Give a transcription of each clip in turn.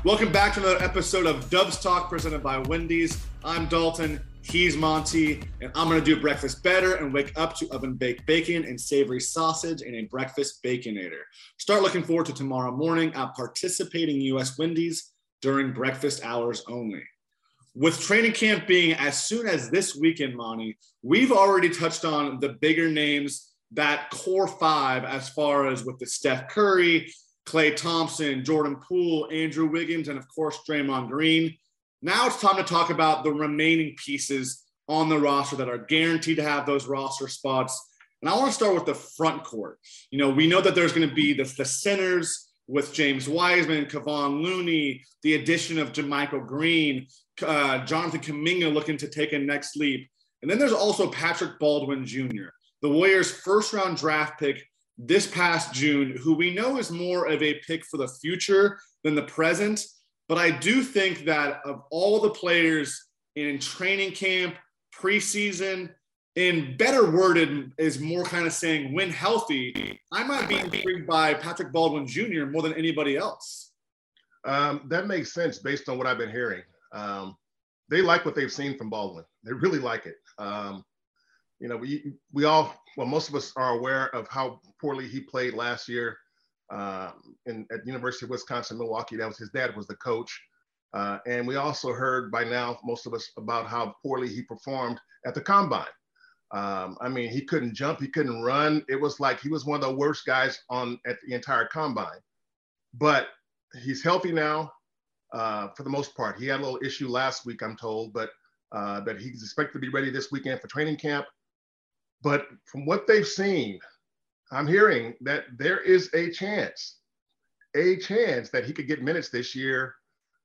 Welcome back to another episode of Dubs Talk presented by Wendy's. I'm Dalton, he's Monty, and I'm going to do breakfast better and wake up to oven-baked bacon and savory sausage in a breakfast baconator. Start looking forward to tomorrow morning at participating U.S. Wendy's during breakfast hours only. With training camp being as soon as this weekend, Monty, we've already touched on the bigger names, that core five, as far as with the Steph Curry, Klay Thompson, Jordan Poole, Andrew Wiggins, and of course, Draymond Green. Now it's time to talk about the remaining pieces on the roster that are guaranteed to have those roster spots. And I want to start with the front court. You know, we know that there's going to be the centers with James Wiseman, Kevon Looney, the addition of JaMychal Green, Jonathan Kuminga looking to take a next leap. And then there's also Patrick Baldwin Jr., the Warriors' first-round draft pick this past June, who we know is more of a pick for the future than the present. But I do think that of all the players in training camp, preseason, and better worded is more kind of saying when healthy, I might be intrigued by Patrick Baldwin Jr. more than anybody else. That makes sense based on what I've been hearing. They like what they've seen from Baldwin. They really like it. You know, most of us are aware of how poorly he played last year at the University of Wisconsin-Milwaukee. That was his dad was the coach. And we also heard by now, most of us, about how poorly he performed at the combine. I mean, he couldn't jump, he couldn't run. It was like he was one of the worst guys at the entire combine. But he's healthy now for the most part. He had a little issue last week, I'm told, but that he's expected to be ready this weekend for training camp. But from what they've seen, I'm hearing that there is a chance that he could get minutes this year,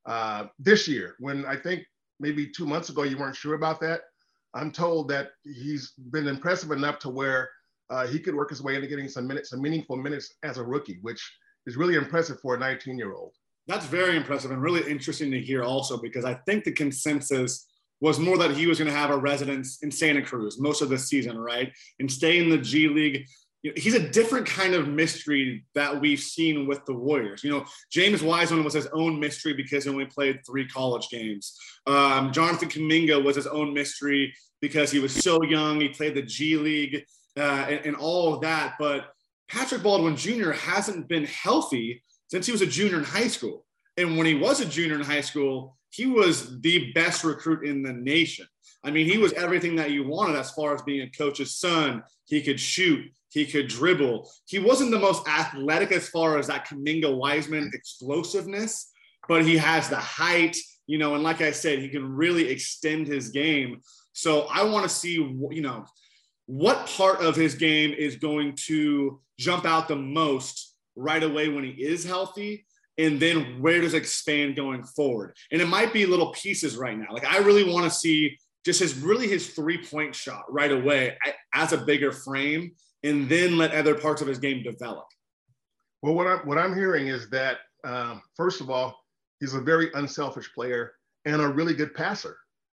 when I think maybe 2 months ago, you weren't sure about that. I'm told that he's been impressive enough to where he could work his way into getting some meaningful minutes as a rookie, which is really impressive for a 19-year-old. That's very impressive and really interesting to hear also, because I think the consensus was more that he was going to have a residence in Santa Cruz most of the season, right? And stay in the G League. You know, he's a different kind of mystery that we've seen with the Warriors. You know, James Wiseman was his own mystery because he only played 3 college games. Jonathan Kuminga was his own mystery because he was so young. He played the G League and all of that. But Patrick Baldwin Jr. hasn't been healthy since he was a junior in high school. And when he was a junior in high school, he was the best recruit in the nation. I mean, he was everything that you wanted as far as being a coach's son. He could shoot. He could dribble. He wasn't the most athletic as far as that Kuminga Wiseman explosiveness, but he has the height, you know, and like I said, he can really extend his game. So I want to see, you know, what part of his game is going to jump out the most right away when he is healthy. And then where does it expand going forward? And it might be little pieces right now. Like I really want to see just his 3-point shot right away as a bigger frame, and then let other parts of his game develop. Well, what I'm hearing is that, first of all, he's a very unselfish player and a really good passer,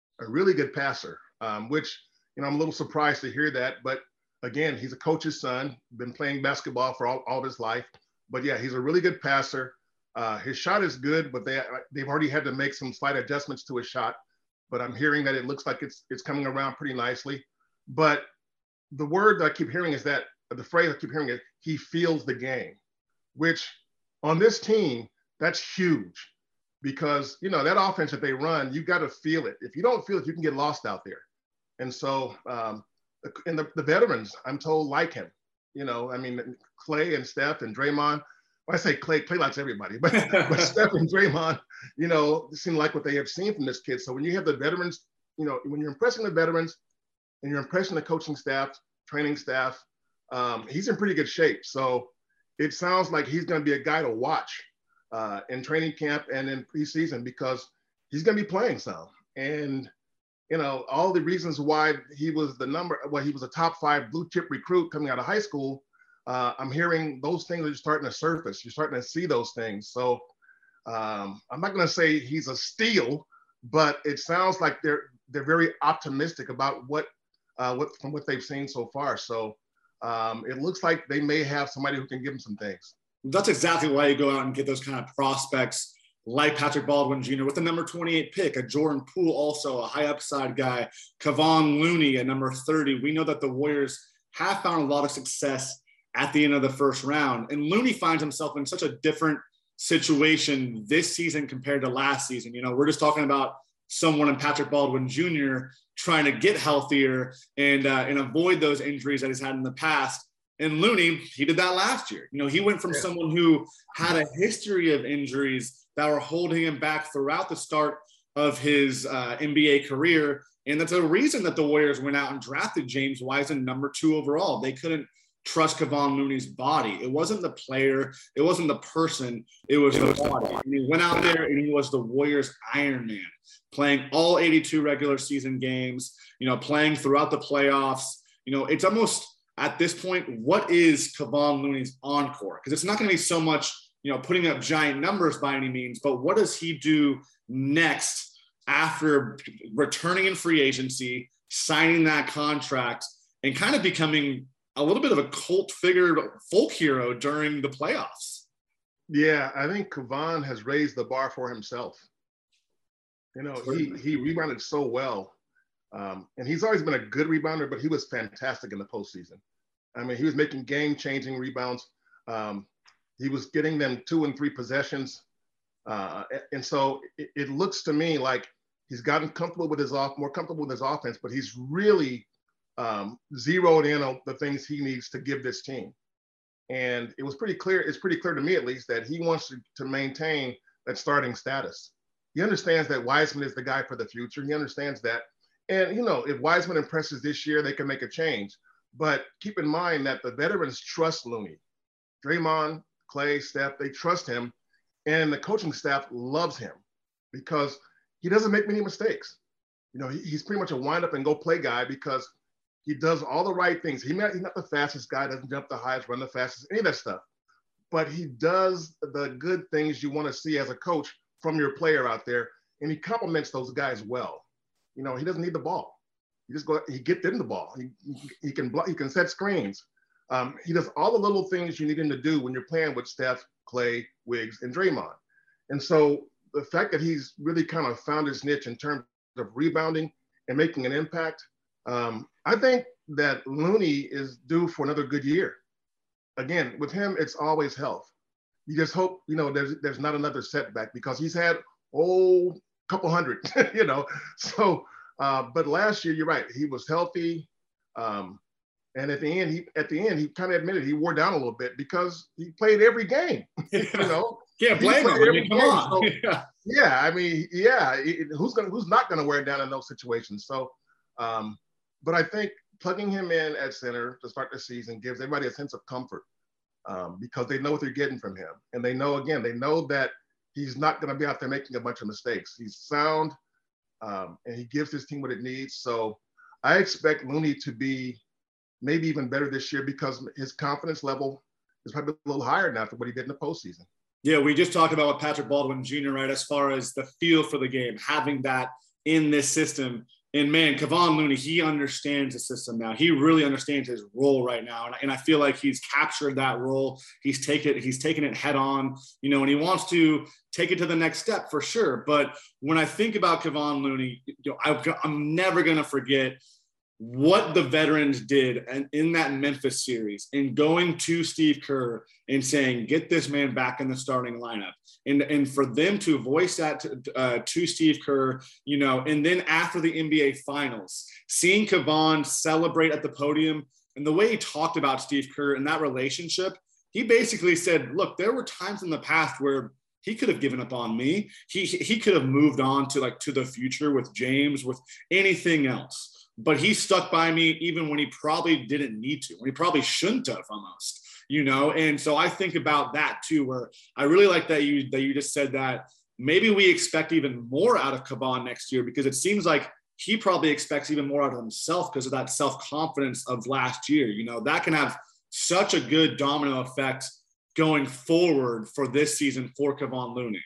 which, you know, I'm a little surprised to hear that. But again, he's a coach's son, been playing basketball for all of his life. But yeah, he's a really good passer. His shot is good, but they've already had to make some slight adjustments to his shot. But I'm hearing that it looks like it's coming around pretty nicely. But the word that I keep hearing is that the phrase I keep hearing is he feels the game, which on this team, that's huge because, you know, that offense that they run, you got to feel it. If you don't feel it, you can get lost out there. And so, and the veterans, I'm told, like him. You know, I mean, Klay and Steph and Draymond. When I say Klay likes everybody, but Steph and Draymond, you know, seem like what they have seen from this kid. So when you have the veterans, you know, when you're impressing the veterans and you're impressing the coaching staff, training staff, he's in pretty good shape. So it sounds like he's going to be a guy to watch in training camp and in preseason because he's going to be playing some. And, you know, all the reasons why he was he was a top 5 blue chip recruit coming out of high school. I'm hearing those things are starting to surface. You're starting to see those things. So I'm not going to say he's a steal, but it sounds like they're very optimistic about from what they've seen so far. So it looks like they may have somebody who can give them some things. That's exactly why you go out and get those kind of prospects like Patrick Baldwin Jr. with the number 28 pick, a Jordan Poole, also a high upside guy, Kevon Looney at number 30. We know that the Warriors have found a lot of success at the end of the first round. And Looney finds himself in such a different situation this season compared to last season. You know, we're just talking about someone in Patrick Baldwin Jr. trying to get healthier and avoid those injuries that he's had in the past. And Looney, he did that last year. You know, he went from someone who had a history of injuries that were holding him back throughout the start of his NBA career. And that's a reason that the Warriors went out and drafted James Wiseman number 2 overall. They couldn't trust Kevon Looney's body. It wasn't the player. It wasn't the person. It was the body. And he went out there and he was the Warriors' Iron Man, playing all 82 regular season games, you know, playing throughout the playoffs. You know, it's almost at this point, what is Kevon Looney's encore? Because it's not going to be so much, you know, putting up giant numbers by any means, but what does he do next after returning in free agency, signing that contract, and kind of becoming a little bit of a cult figure, folk hero during the playoffs? Yeah, I think Kevon has raised the bar for himself. You know, he rebounded so well. And he's always been a good rebounder, but he was fantastic in the postseason. I mean, he was making game-changing rebounds. He was getting them 2 and 3 possessions. And so it looks to me like he's gotten more comfortable with his offense, but he's really zeroed in on the things he needs to give this team. And it's pretty clear to me at least that he wants to maintain that starting status. He understands that Wiseman is the guy for the future. He understands that. And, you know, if Wiseman impresses this year, they can make a change. But keep in mind that the veterans trust Looney. Draymond, Clay, Steph, they trust him. And the coaching staff loves him because he doesn't make many mistakes. You know, he's pretty much a wind up and go play guy because he does all the right things. He's not the fastest guy, doesn't jump the highest, run the fastest, any of that stuff. But he does the good things you want to see as a coach from your player out there. And he compliments those guys well. You know, he doesn't need the ball. He gets in the ball. He can set screens. He does all the little things you need him to do when you're playing with Steph, Clay, Wiggs, and Draymond. And so the fact that he's really kind of found his niche in terms of rebounding and making an impact, I think that Looney is due for another good year. Again, with him, it's always health. You just hope, you know, there's not another setback because he's had couple hundred, you know. So, but last year, you're right, he was healthy, and at the end, he kind of admitted he wore down a little bit because he played every game. You know, can't blame him. I mean, come on. So, yeah, I mean, yeah, who's not gonna wear down in those situations? So, but I think plugging him in at center to start the season gives everybody a sense of comfort because they know what they're getting from him, and they know that he's not going to be out there making a bunch of mistakes. He's sound, and he gives his team what it needs. So I expect Looney to be maybe even better this year because his confidence level is probably a little higher now after what he did in the postseason. Yeah, we just talked about with Patrick Baldwin Jr., right, as far as the feel for the game, having that in this system. And, man, Kevon Looney, he understands the system now. He really understands his role right now. And I feel like he's captured that role. He's taken it head on, you know, and he wants to take it to the next step for sure. But when I think about Kevon Looney, you know, I'm never going to forget what the veterans did in that Memphis series and going to Steve Kerr and saying, get this man back in the starting lineup. And for them to voice that to Steve Kerr, you know, and then after the NBA Finals, seeing Kevon celebrate at the podium and the way he talked about Steve Kerr and that relationship, he basically said, look, there were times in the past where he could have given up on me. He could have moved on to the future with James, with anything else. But he stuck by me even when he probably didn't need to, when he probably shouldn't have almost, you know? And so I think about that too, where I really like that you just said that maybe we expect even more out of Kevon next year because it seems like he probably expects even more out of himself because of that self-confidence of last year. You know, that can have such a good domino effect going forward for this season for Kevon Looney.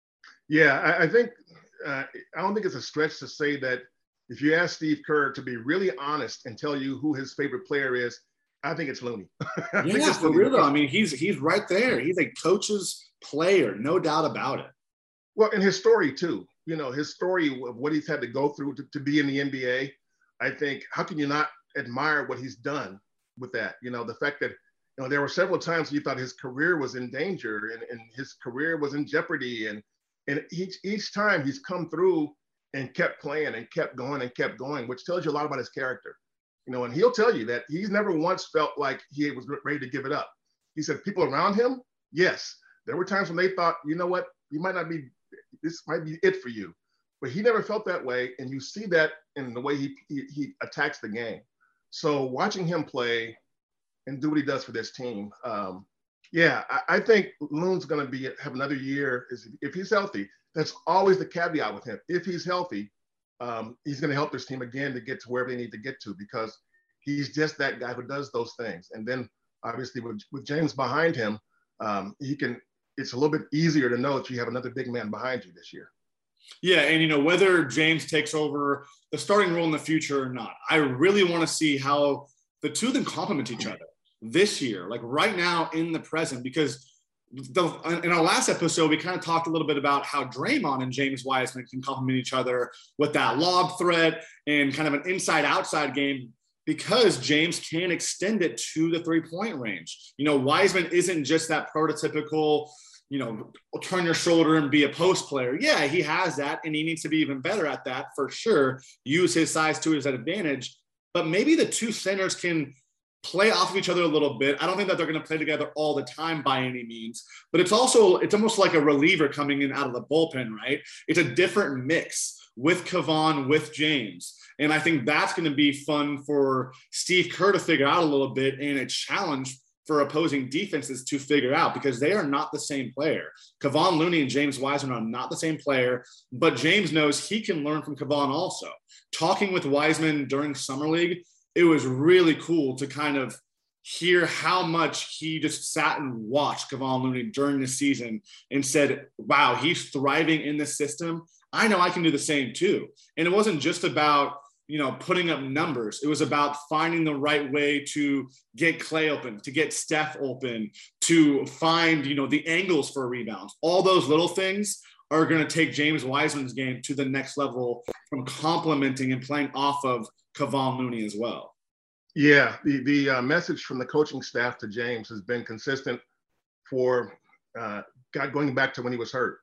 Yeah, I think I don't think it's a stretch to say that if you ask Steve Kerr to be really honest and tell you who his favorite player is, I think it's Looney. Yeah, for real though. I mean, he's right there. He's a coach's player, no doubt about it. Well, and his story too, his story of what he's had to go through to be in the NBA. I think, how can you not admire what he's done with that? The fact that, there were several times you thought his career was in danger and his career was in jeopardy. And each time he's come through and kept playing and kept going, which tells you a lot about his character. And he'll tell you that he's never once felt like he was ready to give it up. He said people around him, yes, there were times when they thought, you know what, this might be it for you. But he never felt that way. And you see that in the way he attacks the game. So watching him play and do what he does for this team, I think Loon's going to have another year. If he's healthy, that's always the caveat with him. If he's healthy, he's going to help this team again to get to wherever they need to get to, because he's just that guy who does those things. And then obviously with James behind him, it's a little bit easier to know that you have another big man behind you this year. Yeah, and whether James takes over the starting role in the future or not, I really want to see how the two of them complement each other this year, like right now in the present, because in our last episode, we kind of talked a little bit about how Draymond and James Wiseman can complement each other with that lob threat and kind of an inside-outside game, because James can extend it to the three-point range. Wiseman isn't just that prototypical, turn your shoulder and be a post player. Yeah, he has that, and he needs to be even better at that for sure. Use his size to his advantage. But maybe the two centers can play off of each other a little bit. I don't think that they're going to play together all the time by any means, but it's almost like a reliever coming in out of the bullpen, right? It's a different mix with Kevon, with James. And I think that's going to be fun for Steve Kerr to figure out a little bit, and a challenge for opposing defenses to figure out, because they are not the same player. Kevon Looney and James Wiseman are not the same player, but James knows he can learn from Kevon also. Talking with Wiseman during Summer League, it was really cool to kind of hear how much he just sat and watched Kevon Looney during the season and said, wow, he's thriving in this system. I know I can do the same too. And it wasn't just about, putting up numbers. It was about finding the right way to get Clay open, to get Steph open, to find, the angles for rebounds. All those little things are going to take James Wiseman's game to the next level from complementing and playing off of Kevon Looney as well. Yeah, the message from the coaching staff to James has been consistent for going back to when he was hurt.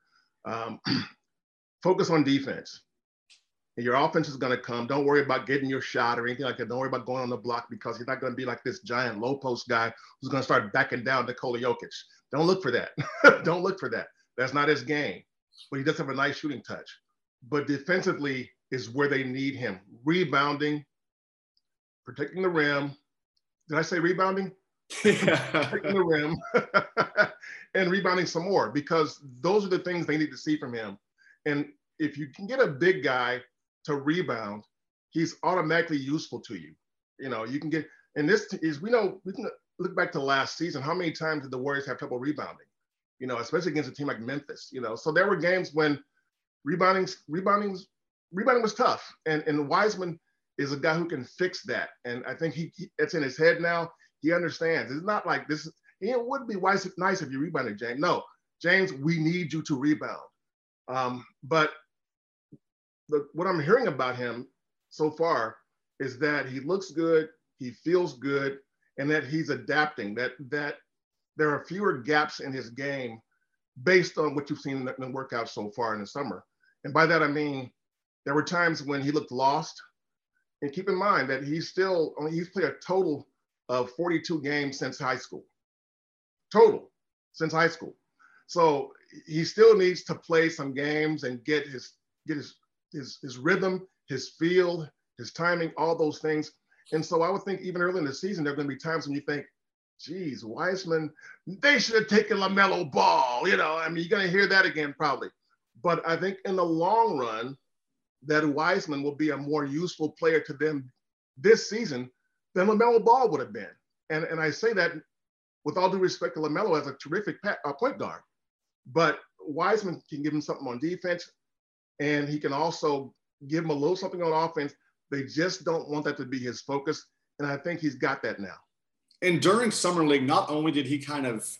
Focus on defense. Your offense is going to come. Don't worry about getting your shot or anything like that. Don't worry about going on the block, because he's not going to be like this giant low post guy who's going to start backing down Nikola Jokic. Don't look for that. Don't look for that. That's not his game. But he does have a nice shooting touch. But defensively is where they need him. Rebounding, protecting the rim. Did I say rebounding? Protecting the rim and rebounding some more, because those are the things they need to see from him. And if you can get a big guy to rebound, he's automatically useful to you. You can get, and this is, we can look back to last season. How many times did the Warriors have trouble rebounding? Especially against a team like Memphis. So there were games when rebounding was tough, and Wiseman is a guy who can fix that. And I think it's in his head now. He understands. It's not like this. It would be nice if you rebounded, James. No, James, we need you to rebound. But what I'm hearing about him so far is that he looks good, he feels good, and that he's adapting, that there are fewer gaps in his game based on what you've seen in the workouts so far in the summer. And by that, I mean, there were times when he looked lost. And keep in mind that he's played a total of 42 games since high school. Total, since high school. So he still needs to play some games and get his rhythm, his feel, his timing, all those things. And so I would think even early in the season, there are going to be times when you think, geez, Wiseman, they should have taken LaMelo Ball. You're going to hear that again probably. But I think in the long run, that Wiseman will be a more useful player to them this season than LaMelo Ball would have been. And I say that with all due respect to LaMelo as a terrific point guard. But Wiseman can give him something on defense, and he can also give him a little something on offense. They just don't want that to be his focus, and I think he's got that now. And during Summer League, not only did he kind of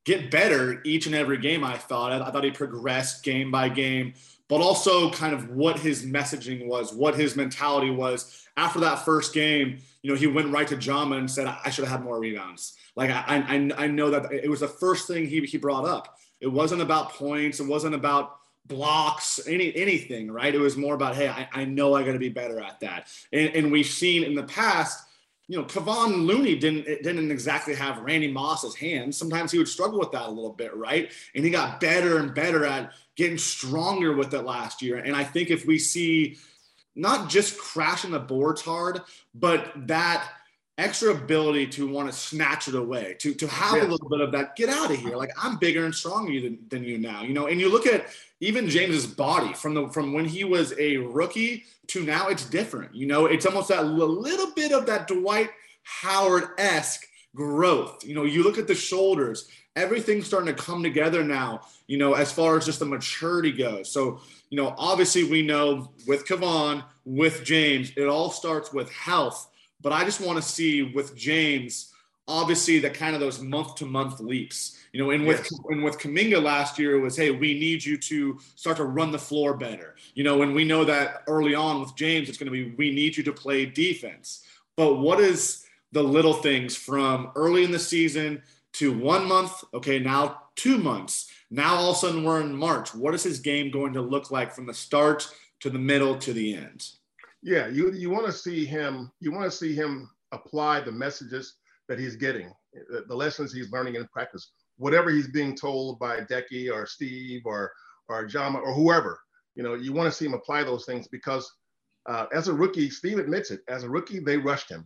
get better each and every game. I thought he progressed game by game, but also kind of what his messaging was, what his mentality was. After that first game, he went right to Jama and said, I should have had more rebounds. Like, I know that it was the first thing he brought up. It wasn't about points. It wasn't about blocks, anything, right? It was more about, hey, I know I got to be better at that. And we've seen in the past, Kevon Looney didn't exactly have Randy Moss's hands. Sometimes he would struggle with that a little bit, right? And he got better and better at getting stronger with it last year. And I think if we see not just crashing the boards hard, but that extra ability to want to snatch it away, to have a little bit of that, get out of here. Like, I'm bigger and stronger than you now, and you look at even James's body from when he was a rookie to now, it's different. It's almost that little bit of that Dwight Howard-esque growth. You look at the shoulders, everything's starting to come together now, as far as just the maturity goes. So, obviously we know with Kevon, with James, it all starts with health. But I just want to see with James, obviously, that kind of those month-to-month leaps. And with Kuminga last year, it was, hey, we need you to start to run the floor better. And we know that early on with James, it's going to be, we need you to play defense. But what is the little things from early in the season to 1 month? Okay, now 2 months. Now all of a sudden we're in March. What is his game going to look like from the start to the middle to the end? Yeah, you want to see him. You want to see him apply the messages that he's getting, the lessons he's learning in practice, whatever he's being told by Decky or Steve or Jama or whoever. You want to see him apply those things because as a rookie, Steve admits it. As a rookie, they rushed him.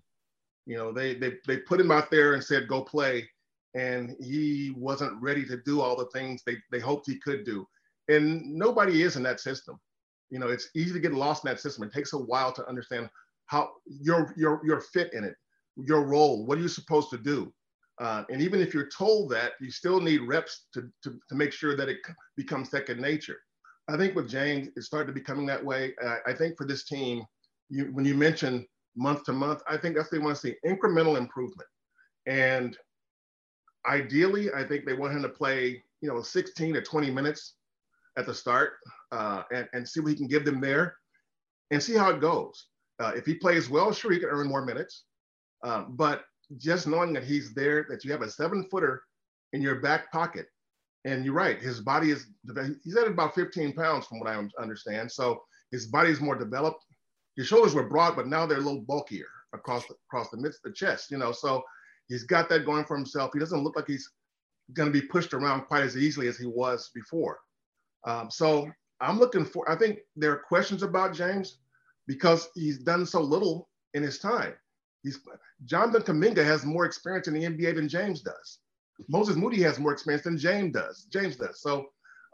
They put him out there and said, "Go play," and he wasn't ready to do all the things they hoped he could do. And nobody is in that system. It's easy to get lost in that system. It takes a while to understand how your fit in it, your role, what are you supposed to do? And even if you're told that, you still need reps to make sure that it becomes second nature. I think with James, it started becoming that way. I think for this team, when you mention month to month, I think that's what they want to see, incremental improvement. And ideally, I think they want him to play, 16 to 20 minutes at the start and see what he can give them there and see how it goes. If he plays well, sure, he can earn more minutes. But just knowing that he's there, that you have a 7-footer in your back pocket, and you're right, his body he's at about 15 pounds from what I understand. So his body is more developed. His shoulders were broad, but now they're a little bulkier across the chest, So he's got that going for himself. He doesn't look like he's going to be pushed around quite as easily as he was before. So I'm I think there are questions about James because he's done so little in his time. Jonathan Kuminga has more experience in the NBA than James does. Moses Moody has more experience than James does. So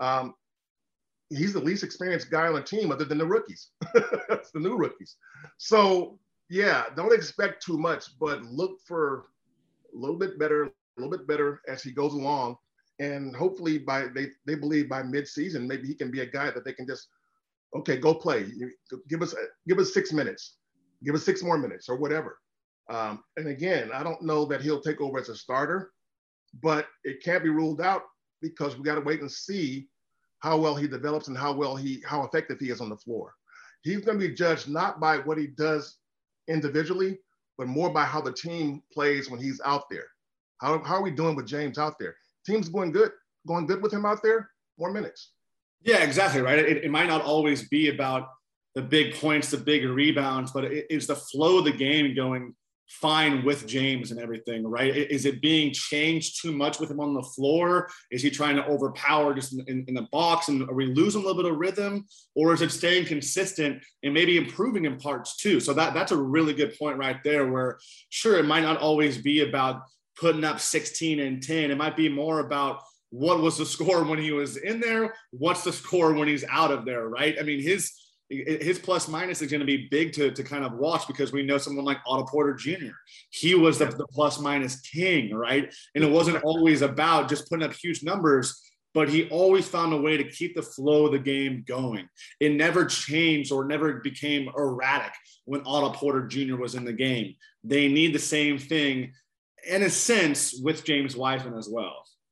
he's the least experienced guy on the team other than the rookies. That's the new rookies. So yeah, don't expect too much, but look for a little bit better as he goes along. And hopefully they believe by mid-season, maybe he can be a guy that they can just, okay, go play. Give us 6 minutes. Give us 6 more minutes or whatever. And again, I don't know that he'll take over as a starter, but it can't be ruled out because we got to wait and see how well he develops and how effective he is on the floor. He's going to be judged not by what he does individually, but more by how the team plays when he's out there. How are we doing with James out there? Team's going good with him out there, more minutes. Yeah, exactly, right? It might not always be about the big points, the big rebounds, but it's the flow of the game going fine with James and everything, right? Is it being changed too much with him on the floor? Is he trying to overpower just in the box and are we losing a little bit of rhythm? Or is it staying consistent and maybe improving in parts too? So that's a really good point right there where, sure, it might not always be about putting up 16 and 10. It might be more about what was the score when he was in there, what's the score when he's out of there, right? I mean, his plus minus is going to be big to kind of watch because we know someone like Otto Porter Jr. He was the plus minus king, right? And it wasn't always about just putting up huge numbers, but he always found a way to keep the flow of the game going. It never changed or never became erratic when Otto Porter Jr. was in the game. They need the same thing in a sense with James Wiseman as well.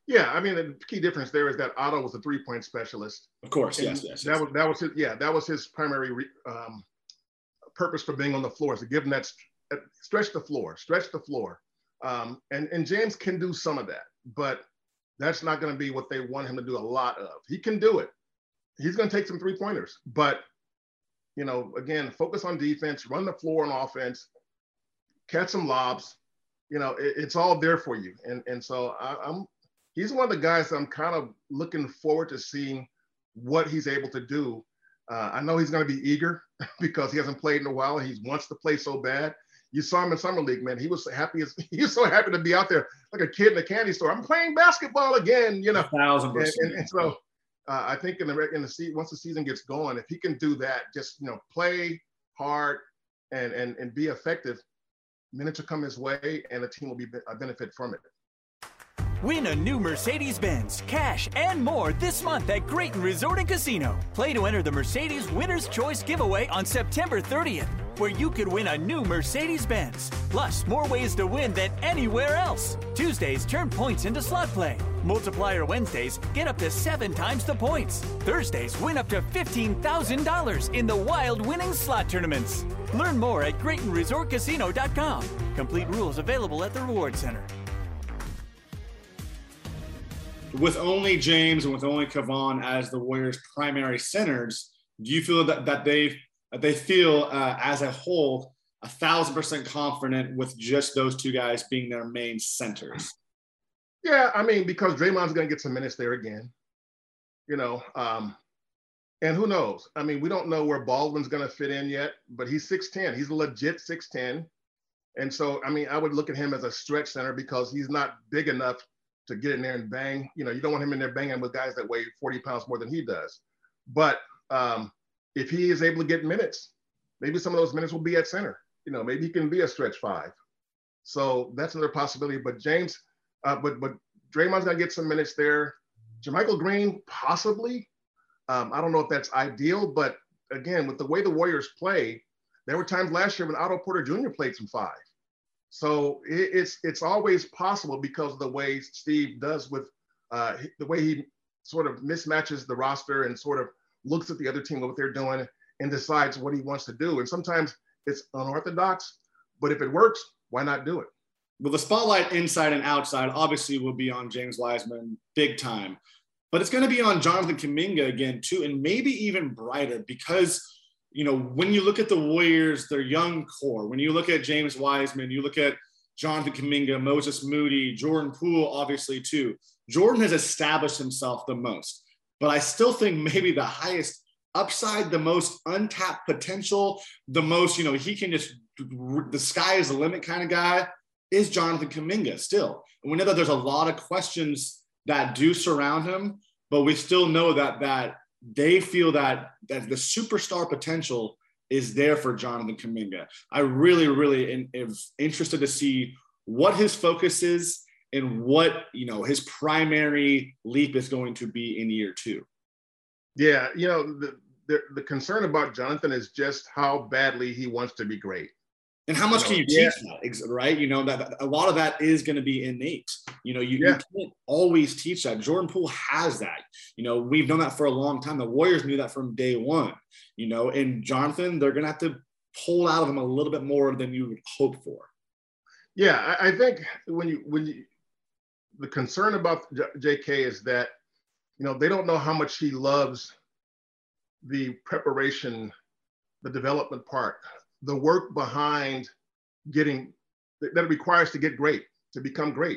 Yeah, I mean, the key difference there is that Otto was a three-point specialist. Of course, And yes. that was his primary purpose for being on the floor, is to give him that stretch the floor. And James can do some of that, but that's not going to be what they want him to do a lot of. He can do it. He's going to take some three-pointers, but again, focus on defense, run the floor on offense, catch some lobs. It's all there for you. And so he's one of the guys that I'm kind of looking forward to seeing what he's able to do. I know he's going to be eager because he hasn't played in a while. He wants to play so bad. You saw him in summer league, man. He was so happy to be out there like a kid in a candy store. I'm playing basketball again, 1,000%. And so I think in the once the season gets going, if he can do that, just play hard and be effective, minutes will come his way, and the team will benefit from it. Win a new Mercedes-Benz, cash, and more this month at Grayton Resort and Casino. Play to enter the Mercedes Winner's Choice giveaway on September 30th, where you could win a new Mercedes-Benz. Plus, more ways to win than anywhere else. Tuesdays, turn points into slot play. Multiplier Wednesdays, get up to 7 times the points. Thursdays, win up to $15,000 in the wild winning slot tournaments. Learn more at GraytonResortCasino.com. Complete rules available at the Reward Center. With only James and with only Kevon as the Warriors' primary centers, do you feel that they feel as a whole 1,000% confident with just those two guys being their main centers? Yeah, I mean, because Draymond's going to get some minutes there again, and who knows? I mean, we don't know where Baldwin's going to fit in yet, but he's 6'10". He's a legit 6'10". And so, I mean, I would look at him as a stretch center because he's not big enough to get in there and bang. You don't want him in there banging with guys that weigh 40 pounds more than he does. But if he is able to get minutes, maybe some of those minutes will be at center. Maybe he can be a stretch 5. So that's another possibility. But James, but Draymond's gonna get some minutes there. JaMychal Green, possibly. I don't know if that's ideal, but again, with the way the Warriors play, there were times last year when Otto Porter Jr. played some 5. So it's always possible because of the way Steve does with the way he sort of mismatches the roster and sort of looks at the other team, what they're doing, and decides what he wants to do. And sometimes it's unorthodox, but if it works, why not do it? Well, the spotlight inside and outside obviously will be on James Wiseman big time, but it's going to be on Jonathan Kuminga again too, and maybe even brighter because when you look at the Warriors, their young core, when you look at James Wiseman, you look at Jonathan Kuminga, Moses Moody, Jordan Poole, obviously too. Jordan has established himself the most, but I still think maybe the highest upside, the most untapped potential, the most, he can just, the sky is the limit kind of guy is Jonathan Kuminga still. And we know that there's a lot of questions that do surround him, but we still know that they feel that the superstar potential is there for Jonathan Kuminga. I really, really am interested to see what his focus is and what, his primary leap is going to be in year 2. Yeah, the concern about Jonathan is just how badly he wants to be great. And how much can you teach that, right? That a lot of that is going to be innate. You can't always teach that. Jordan Poole has that. We've known that for a long time. The Warriors knew that from day one. And Jonathan, they're going to have to pull out of him a little bit more than you would hope for. Yeah, I think when you the concern about JK is that they don't know how much he loves the preparation, the development part, the work behind getting that it requires to get great, to become great.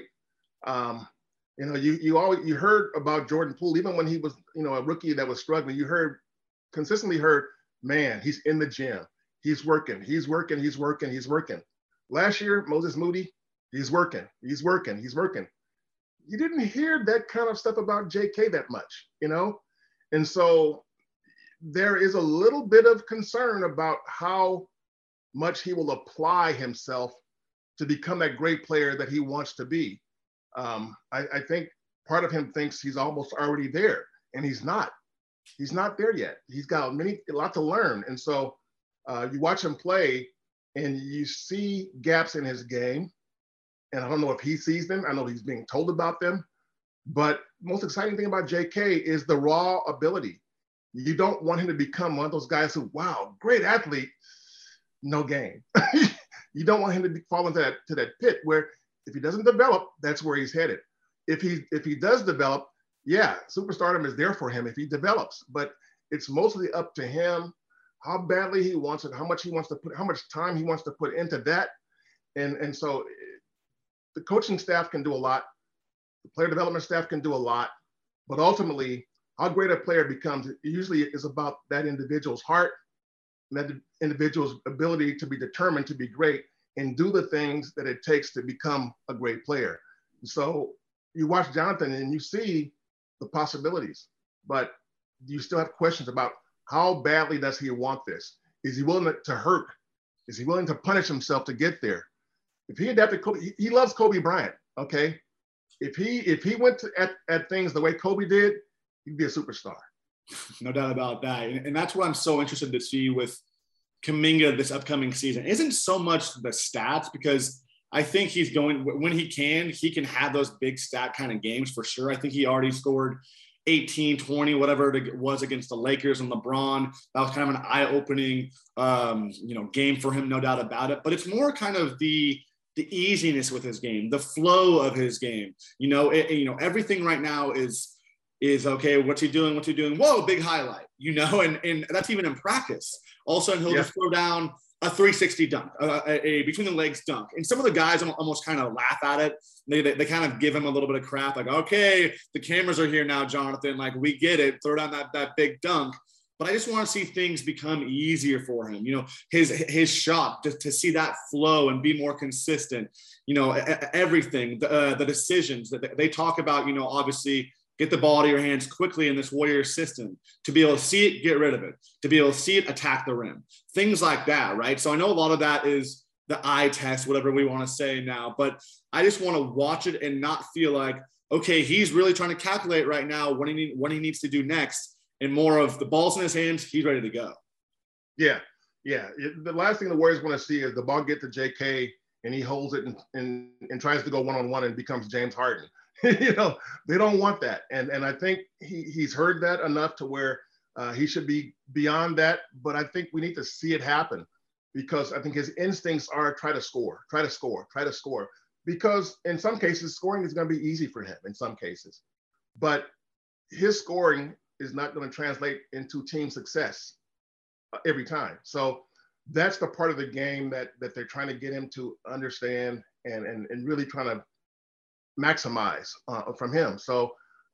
You heard about Jordan Poole, even when he was, a rookie that was struggling, you consistently heard, man, he's in the gym. He's working. Last year, Moses Moody, he's working. You didn't hear that kind of stuff about JK that much, And so there is a little bit of concern about how much he will apply himself to become that great player that he wants to be. I think part of him thinks he's almost already there, and he's not. He's not there yet. He's got a lot to learn. And so you watch him play, and you see gaps in his game. And I don't know if he sees them. I know he's being told about them. But most exciting thing about JK is the raw ability. You don't want him to become one of those guys who, wow, great athlete, no game. You don't want him to fall into that pit where if he doesn't develop, that's where he's headed. If he does develop, yeah, superstardom is there for him if he develops. But it's mostly up to him, how badly he wants it, how much time he wants to put into that. And so the coaching staff can do a lot. The player development staff can do a lot. But ultimately, how great a player becomes, it usually is about that individual's heart, and that individual's ability to be determined to be great and do the things that it takes to become a great player. So you watch Jonathan and you see the possibilities, but you still have questions about how badly does he want this? Is he willing to hurt? Is he willing to punish himself to get there? If he adapted Kobe, he loves Kobe Bryant, okay? If he went at things the way Kobe did, he'd be a superstar. No doubt about that. And that's what I'm so interested to see with Kuminga this upcoming season. Isn't so much the stats, because I think he's going, when he can have those big stat kind of games for sure. I think he already scored 18, 20, whatever it was against the Lakers and LeBron. That was kind of an eye-opening, game for him, no doubt about it. But it's more kind of the easiness with his game, the flow of his game. Everything right now is okay. What's he doing? Whoa, big highlight, and that's even in practice. All of a sudden he'll just throw down a 360 dunk, a between the legs dunk. And some of the guys almost kind of laugh at it. They kind of give him a little bit of crap, like, okay, the cameras are here now, Jonathan. Like, we get it. Throw down that big dunk. But I just want to see things become easier for him. His shot, to see that flow and be more consistent. Everything, the decisions that they talk about. Obviously, get the ball to your hands quickly in this Warrior system, to be able to see it, get rid of it, to be able to see it, attack the rim, things like that, right? So I know a lot of that is the eye test, whatever we want to say now, but I just want to watch it and not feel like, okay, he's really trying to calculate right now what he needs to do next, and more of the ball's in his hands, he's ready to go. Yeah. The last thing the Warriors want to see is the ball get to JK and he holds it and tries to go one-on-one and becomes James Harden. They don't want that. And I think he's heard that enough to where he should be beyond that. But I think we need to see it happen, because I think his instincts are try to score. Because in some cases, scoring is going to be easy for him in some cases. But his scoring is not going to translate into team success every time. So that's the part of the game that they're trying to get him to understand and really trying to maximize from him. So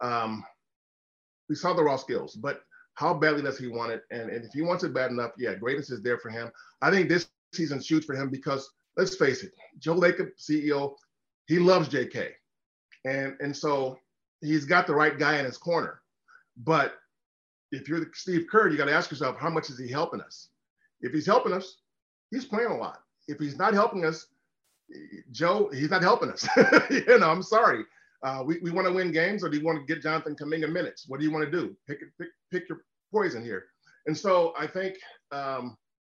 we saw the raw skills, but how badly does he want it? And if he wants it bad enough, yeah, greatness is there for him. I think this season's huge for him because, let's face it, Joe Lacob, CEO, he loves JK. And so he's got the right guy in his corner. But if you're Steve Kerr, you got to ask yourself, how much is he helping us? If he's helping us, he's playing a lot. If he's not helping us, Joe, he's not helping us. I'm sorry. We want to win games, or do you want to get Jonathan Kuminga minutes? What do you want to do? Pick your poison here. And so I think the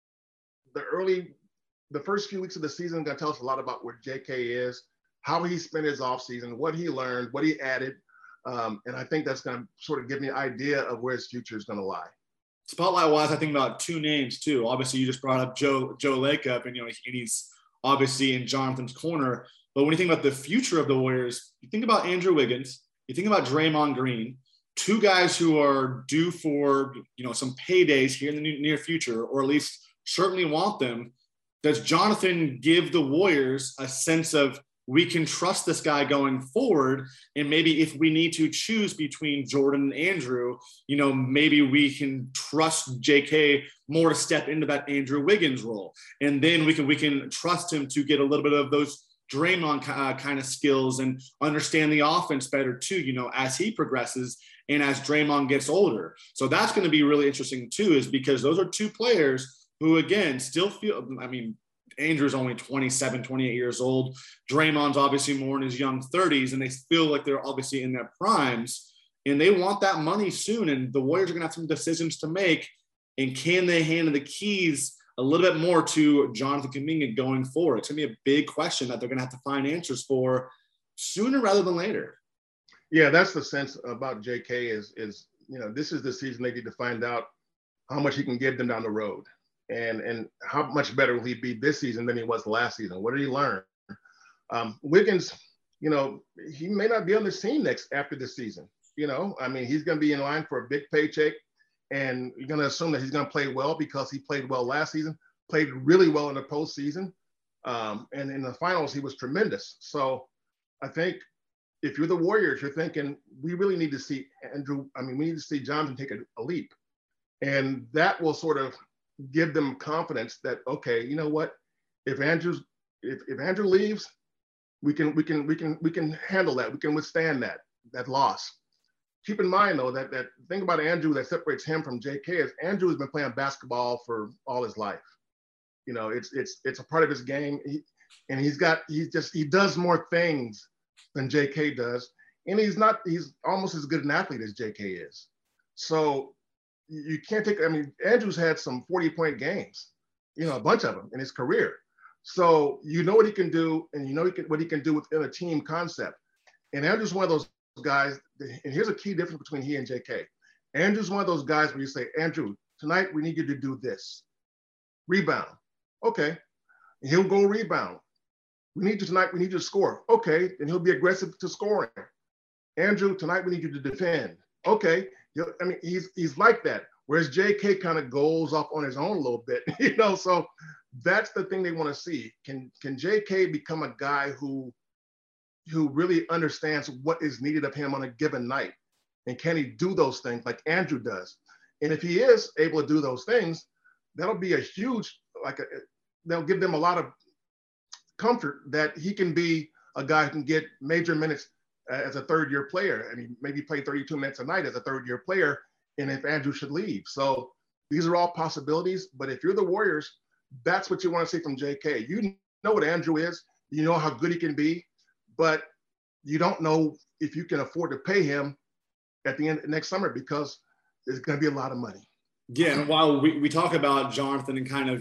first few weeks of the season are going to tell us a lot about where JK is, how he spent his offseason, what he learned, what he added. And I think that's going to sort of give me an idea of where his future is going to lie. Spotlight-wise, I think about two names too. Obviously, you just brought up Joe Lacob, and he's obviously in Jonathan's corner. But when you think about the future of the Warriors, you think about Andrew Wiggins, you think about Draymond Green, two guys who are due for some paydays here in the near future, or at least certainly want them. Does Jonathan give the Warriors a sense of, we can trust this guy going forward, and maybe if we need to choose between Jordan and Andrew, maybe we can trust JK more to step into that Andrew Wiggins role, and then we can trust him to get a little bit of those Draymond kind of skills and understand the offense better too, as he progresses and as Draymond gets older. So that's going to be really interesting too, is because those are two players who, again, still feel, Andrew's only 27, 28 years old. Draymond's obviously more in his young 30s, and they feel like they're obviously in their primes, and they want that money soon. And the Warriors are going to have some decisions to make. And can they hand the keys a little bit more to Jonathan Kuminga going forward? It's going to be a big question that they're going to have to find answers for sooner rather than later. Yeah, that's the sense about JK is this is the season they need to find out how much he can give them down the road, and how much better will he be this season than he was last season. What did he learn? Wiggins, he may not be on this team after this season. I mean, he's going to be in line for a big paycheck, and you're going to assume that he's going to play well because he played well last season, played really well in the postseason, and in the finals he was tremendous. So I think if you're the Warriors, you're thinking we really need to see we need to see Jonathan take a leap, and that will sort of give them confidence that, okay, you know what, if Andrew leaves, we can handle that. We can withstand that loss. Keep in mind though that thing about Andrew that separates him from JK is Andrew has been playing basketball for all his life. It's a part of his game. He does more things than JK does, and he's almost as good an athlete as JK is. So you can't Andrew's had some 40-point games, a bunch of them in his career. So what he can do, and what he can do within a team concept. And Andrew's one of those guys, and here's a key difference between he and JK. Andrew's one of those guys where you say, Andrew, tonight we need you to do this. Rebound. Okay. And he'll go rebound. We need you to score. Okay. And he'll be aggressive to scoring. Andrew, tonight we need you to defend. Okay. He's like that. Whereas JK kind of goes off on his own a little bit, so that's the thing they want to see. Can JK become a guy who really understands what is needed of him on a given night? And can he do those things like Andrew does? And if he is able to do those things, that'll be a huge, they'll give them a lot of comfort that he can be a guy who can get major minutes as a third-year player. And he maybe play 32 minutes a night as a third-year player, and if Andrew should leave. So these are all possibilities. But if you're the Warriors, that's what you want to see from JK. You know what Andrew is. You know how good he can be. But you don't know if you can afford to pay him at the end of next summer, because it's going to be a lot of money. Yeah, and while we talk about Jonathan and kind of,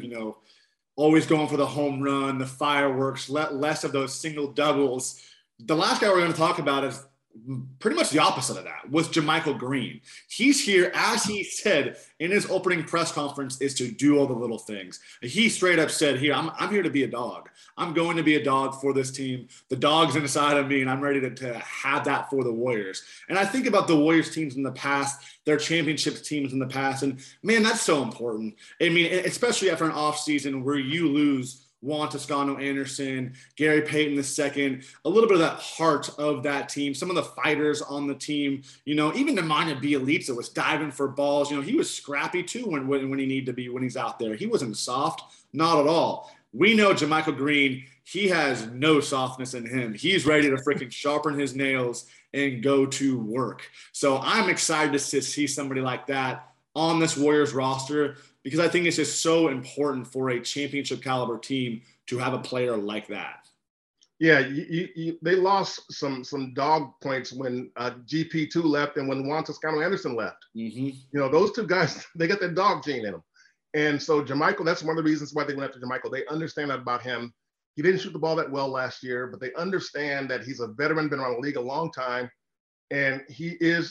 always going for the home run, the fireworks, less of those single doubles, the last guy we're going to talk about is pretty much the opposite of that, was JaMychal Green. He's here, as he said in his opening press conference, is to do all the little things. He straight up said, I'm here to be a dog. I'm going to be a dog for this team. The dog's inside of me, and I'm ready to have that for the Warriors. And I think about the Warriors teams in the past, their championship teams in the past, and man, that's so important. I mean, especially after an offseason where you lose Juan Toscano-Anderson, Gary Payton II, a little bit of that heart of that team, some of the fighters on the team, even Nemanja Bjelica was diving for balls. He was scrappy too when he needed to be, when he's out there. He wasn't soft, not at all. We know JaMychal Green, he has no softness in him. He's ready to freaking sharpen his nails and go to work. So I'm excited to see somebody like that on this Warriors roster, because I think it's just so important for a championship caliber team to have a player like that. Yeah, they lost some dog points when GP2 left and when Juan Toscano-Anderson left. Mm-hmm. Those two guys, they got that dog gene in them. And so JaMychal, that's one of the reasons why they went after JaMychal. They understand that about him. He didn't shoot the ball that well last year, but they understand that he's a veteran, been around the league a long time. And he's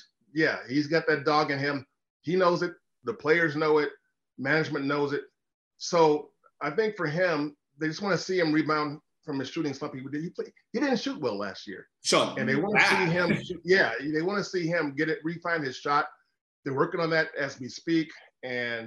got that dog in him. He knows it. The players know it. Management knows it. So I think for him, they just want to see him rebound from his shooting slump. He didn't shoot well last year. Sure. And they want to see him they want to see him refine his shot. They're working on that as we speak. And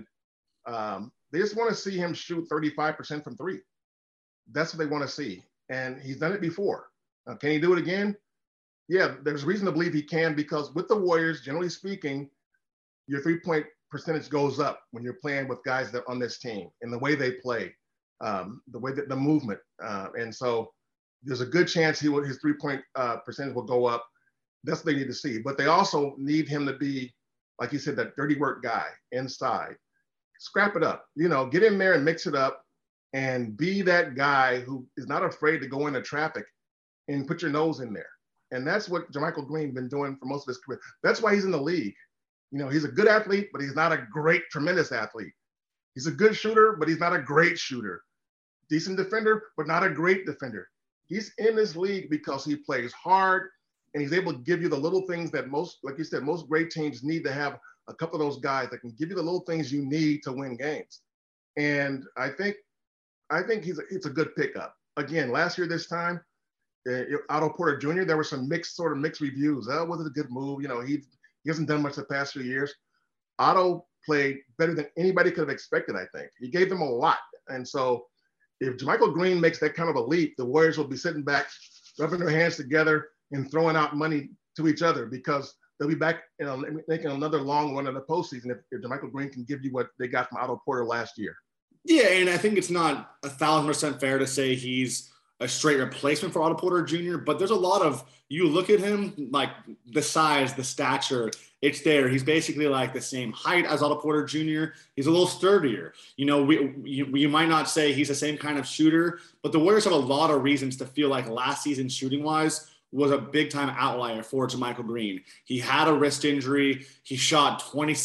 they just want to see him shoot 35% from three. That's what they want to see. And he's done it before. Can he do it again? Yeah, there's reason to believe he can, because with the Warriors, generally speaking, your 3-point percentage goes up when you're playing with guys that on this team and the way they play, the way that the movement. And so there's a good chance his 3-point percentage will go up. That's what they need to see. But they also need him to be, like you said, that dirty work guy inside. Scrap it up, get in there and mix it up and be that guy who is not afraid to go into traffic and put your nose in there. And that's what JaMychal Green been doing for most of his career. That's why he's in the league. He's a good athlete, but he's not a great, tremendous athlete. He's a good shooter, but he's not a great shooter. Decent defender, but not a great defender. He's in this league because he plays hard and he's able to give you the little things that most, like you said, most great teams need to have a couple of those guys that can give you the little things you need to win games. And I think it's a good pickup. Again, last year this time, Otto Porter Jr., there were some mixed reviews. That wasn't a good move. You know, he hasn't done much the past few years. Otto played better than anybody could have expected, I think. He gave them a lot. And so if JaMychal Green makes that kind of a leap, the Warriors will be sitting back, rubbing their hands together and throwing out money to each other, because they'll be back, making another long run in the postseason if JaMychal Green can give you what they got from Otto Porter last year. Yeah, and I think it's not 1,000% fair to say he's a straight replacement for Otto Porter Jr., but there's a lot of, you look at him, like the size, the stature, it's there. He's basically like the same height as Otto Porter Jr. He's a little sturdier. You know, we might not say he's the same kind of shooter, but the Warriors have a lot of reasons to feel like last season shooting-wise was a big-time outlier for JaMychal Green. He had a wrist injury. He shot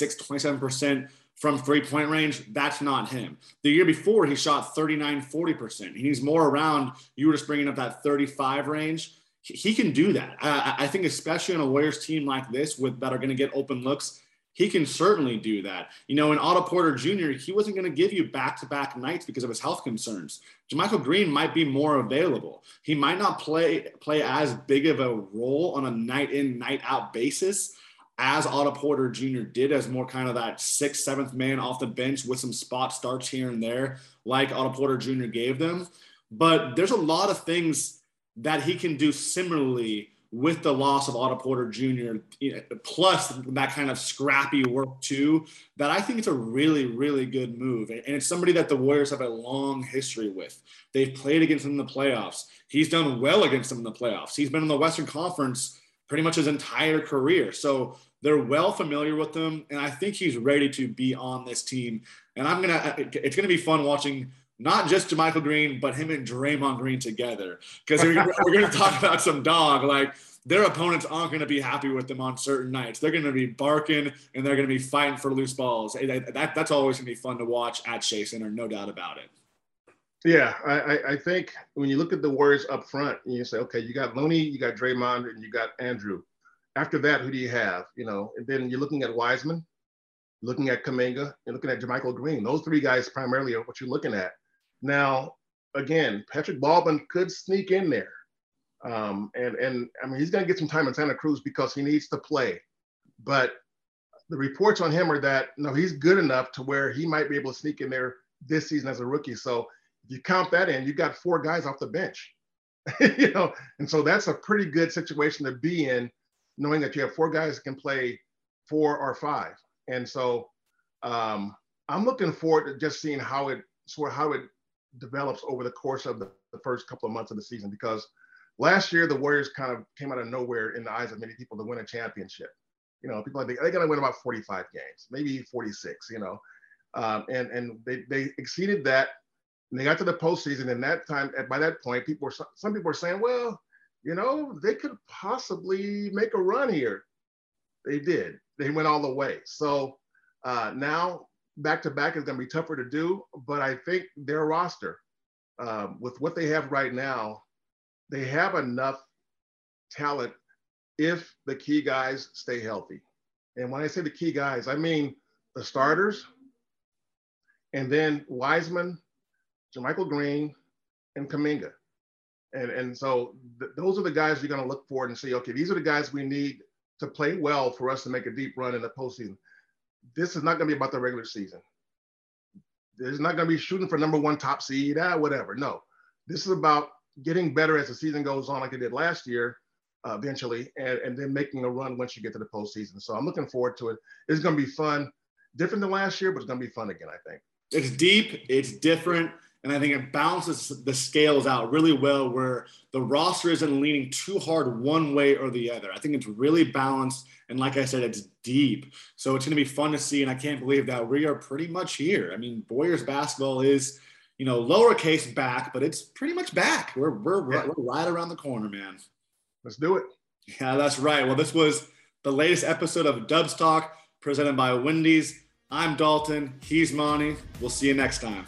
27% from three-point range. That's not him. The year before, he shot 40%. He's more around, you were just bringing up that 35 range. He can do that. I think especially on a Warriors team like this that are going to get open looks, he can certainly do that. You know, in Otto Porter Jr., he wasn't going to give you back-to-back nights because of his health concerns. JaMychal Green might be more available. He might not play as big of a role on a night-in, night-out basis as Otto Porter Jr. did, as more kind of that 6th, 7th man off the bench with some spot starts here and there, like Otto Porter Jr. gave them. But there's a lot of things that he can do similarly with the loss of Otto Porter Jr., plus that kind of scrappy work too, that I think it's a really, really good move. And it's somebody that the Warriors have a long history with. They've played against him in the playoffs. He's done well against them in the playoffs. He's been in the Western Conference pretty much his entire career. So they're well familiar with him, and I think he's ready to be on this team. And it's going to be fun watching not just JaMychal Green, but him and Draymond Green together. Because we're going to talk about some dog. Like, their opponents aren't going to be happy with them on certain nights. They're going to be barking, and they're going to be fighting for loose balls. That's always going to be fun to watch at Chase Center, no doubt about it. Yeah, I think when you look at the Warriors up front, and you say, okay, you got Looney, you got Draymond, and you got Andrew. After that, who do you have? You know, and then you're looking at Wiseman, looking at Kuminga, and looking at JaMychal Green. Those three guys primarily are what you're looking at. Now, again, Patrick Baldwin could sneak in there. And I mean, he's going to get some time in Santa Cruz because he needs to play. But the reports on him are that, no, he's good enough to where he might be able to sneak in there this season as a rookie. So if you count that in, you got 4 guys off the bench, you know, and so that's a pretty good situation to be in, knowing that you have 4 guys that can play 4 or 5. And so I'm looking forward to just seeing how it develops over the course of the first couple of months of the season, because last year the Warriors kind of came out of nowhere in the eyes of many people to win a championship. You know, people think they're going to win about 45 games, maybe 46, you know, and they exceeded that. And they got to the postseason, and by that point, some people were saying, well, you know, they could possibly make a run here. They did. They went all the way. So now back-to-back is going to be tougher to do, but I think their roster, with what they have right now, they have enough talent if the key guys stay healthy. And when I say the key guys, I mean the starters, and then Wiseman, JaMychal Green, and Kuminga. And so those are the guys you're going to look for and say, okay, these are the guys we need to play well for us to make a deep run in the postseason. This is not going to be about the regular season. There's not going to be shooting for number 1 top seed, whatever. No, this is about getting better as the season goes on, like they did last year, eventually, and then making a run once you get to the postseason. So I'm looking forward to it. It's going to be fun, different than last year, but it's going to be fun again, I think. It's deep, it's different, and I think it balances the scales out really well, where the roster isn't leaning too hard one way or the other. I think it's really balanced, and like I said, it's deep. So it's going to be fun to see, and I can't believe that we are pretty much here. I mean, Warriors basketball is, you know, lowercase back, but it's pretty much back. We're right around the corner, man. Let's do it. Yeah, that's right. Well, this was the latest episode of Dubs Talk, presented by Wendy's. I'm Dalton. He's Monty. We'll see you next time.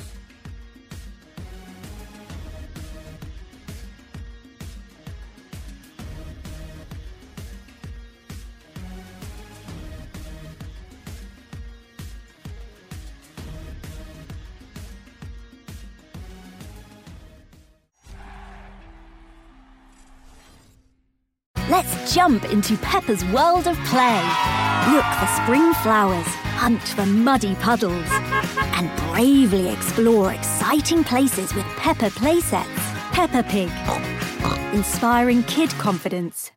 Let's jump into Peppa's world of play. Look for spring flowers, hunt for muddy puddles, and bravely explore exciting places with Peppa playsets. Peppa Pig, inspiring kid confidence.